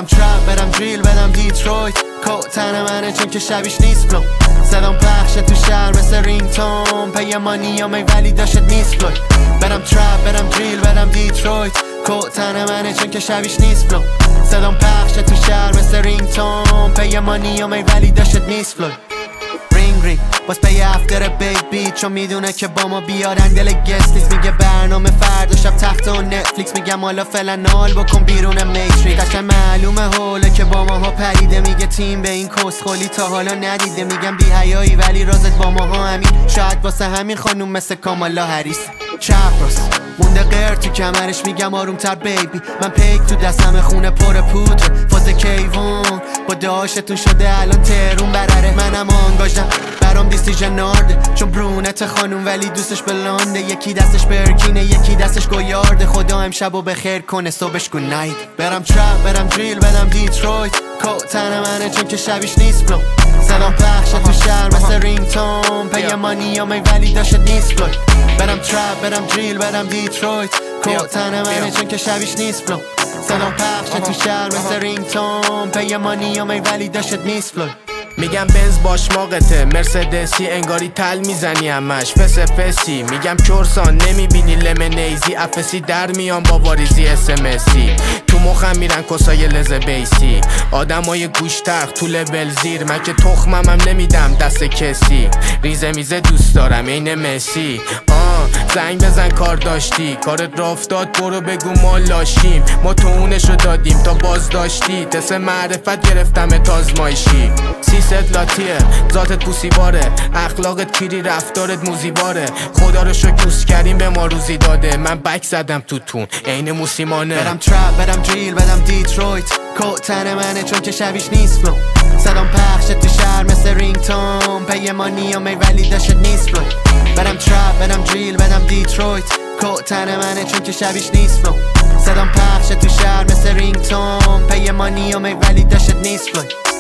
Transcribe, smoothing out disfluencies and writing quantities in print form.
برم ترپ برم دریل بدم دیترویت کوت تن منه چون که شبیش نیست فلو صدام پخشه تو شهر مثل رینگتون پی مانیامه ولی داشت نیست فلو برم ترپ برم دریل بدم دیترویت کوت تن منه چون که شبیش نیست فلو صدام پخشه تو شهر مثل رینگتون پی مانیامه ولی داشت نیست فلو رینگ باز پی افتر بیبی چون میدونه که با ما بیارن دل گستلیس میگه برنامه فردا شب تخت و نتفلیکس میگم حالا فعلا نال بکن بیرون میتریک قشنگ معلومه هوله که با ماها پریده میگه تیم به این کسخولی تا حالا ندیده میگم بی حیایی ولی رازت با ماها همین شاید واسه همین خانوم مثل کامالا هریس چپ راست مونده غیر تو کمرش میگم آرومتر بیبی من پیک تو دستم خونه پر پودر فاز کیوان با داشتون شده الان ترون برره منم آنگاژم برام دیسیژن نارده چون برونت خانوم ولی دوستش بلانده یکی دستش برکینه یکی دستش گویارده خدا امشبو بخیر کنه صبحش گونایت برم ترپ برم دریل بدم دیترویت کوت تن منه چون که شبیش نیست فلو صدام پخشه تو شهر مثل رینگتون پی مانیامه ولی داشت نیست فلو برم ترپ برم دریل بدم دیترویت کوت تن منه چون که شبیش نیست فلو صدام پخشه تو شهر مثل رینگتون پی مانیامه ولی داشت نیست فلو میگم بنز باش ماقته مرسدسی انگاری تل میزنی همش فسی میگم چورسان نمیبینی لمنیزی افسی در میان با واریزی اسمسی تو مخم میرن کسای لزه بیسی آدمای گوشترخ تو لول زیر من که تخمم نمیدم دست کسی ریزه میزه دوست دارم این مسی زنگ بزن کار داشتی کارت را افتاد برو بگو ما لاشیم ما تو اونشو دادیم تا باز داشتی تست معرفت گرفتم تازمایشی سیست لاتیه ذاتت پوسیواره اخلاقت پیری رفتارت موزیواره خدا رو شکر کریم به ما روزی داده من بک زدم تو تون عین موسیمانه برم ترپ برم دریل بدم دیترویت کوت تن منه چون که شبیش نیست فلو صدام پخشه تو شهر مثل رینگتون پی مانیامه ولی داشت نیست فلو برم ترپ برم دریل بدم دیترویت کوت تن منه چون که شبیش نیست فلو صدام پخشه تو شهر مثل رینگتون پی مانیامه ولی داشت نیست فلو